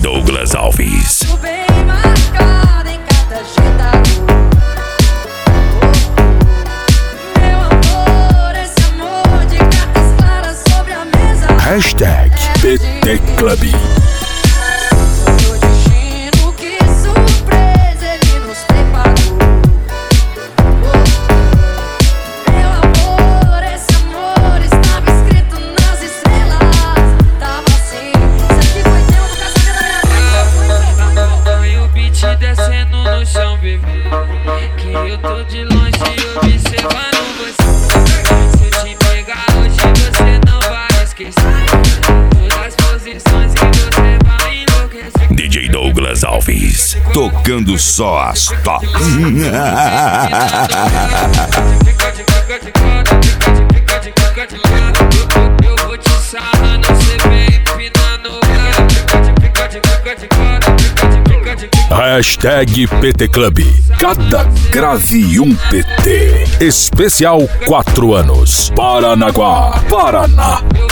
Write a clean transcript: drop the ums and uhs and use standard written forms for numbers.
Douglas Alves. Hashtag PT Club. Descendo no chão, bebê, que eu tô de longe observando você. Se eu te pegar hoje, você não vai esquecer todas as posições que você vai enlouquecer. DJ Douglas Alves, tocando só as top. Eu vou te sarrando, você vem empinando. Hashtag PT Club. Cada grave um PT. Especial 4 anos. Paranaguá, Paraná.